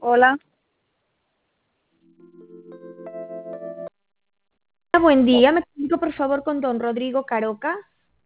Hola, Buen día, me comunico por favor con don Rodrigo Caroca.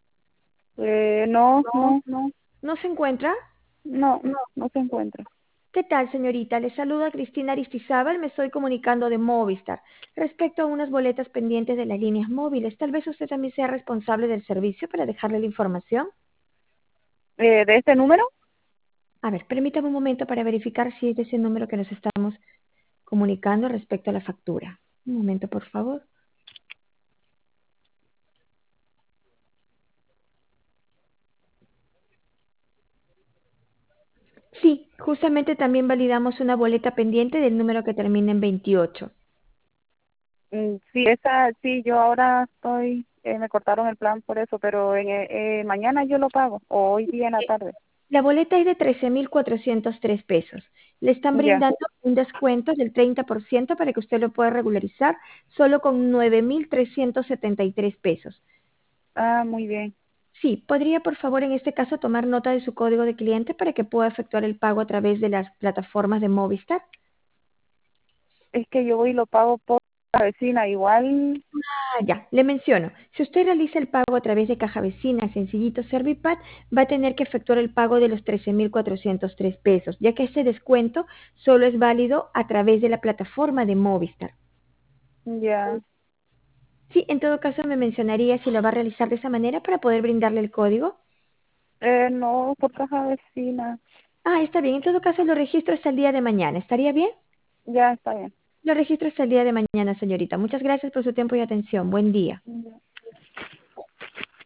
no, no, ¿No se encuentra? no, no se encuentra. ¿Qué tal, señorita? Le saluda Cristina Aristizábal, me estoy comunicando de Movistar respecto a unas boletas pendientes de las líneas móviles. Tal vez usted también sea responsable del servicio para dejarle la información. ¿De este número? A ver, permítame un momento para verificar si es de ese número que nos estamos comunicando respecto a la factura. Un momento, por favor. Sí, justamente también validamos una boleta pendiente del número que termina en 28. Sí, esa, sí, yo ahora estoy, me cortaron el plan por eso, pero mañana yo lo pago, o hoy día en la tarde. La boleta es de 13.403 pesos. Le están Ya, brindando un descuento del 30% para que usted lo pueda regularizar solo con 9.373 pesos. muy bien. Sí, ¿podría por favor en este caso tomar nota de su código de cliente para que pueda efectuar el pago a través de las plataformas de Movistar? Es que yo voy y lo pago por la vecina, igual, Ya, le menciono. Si usted realiza el pago a través de Caja Vecina, Sencillito Servipad, va a tener que efectuar el pago de los 13.403 pesos, ya que ese descuento solo es válido a través de la plataforma de Movistar. ya. Sí, en todo caso me mencionaría si lo va a realizar de esa manera para poder brindarle el código. No, por caja vecina. Está bien. En todo caso lo registro hasta el día de mañana. ¿Estaría bien? Ya está bien. Lo registro hasta el día de mañana, señorita. Muchas gracias por su tiempo y atención. Buen día. Ya.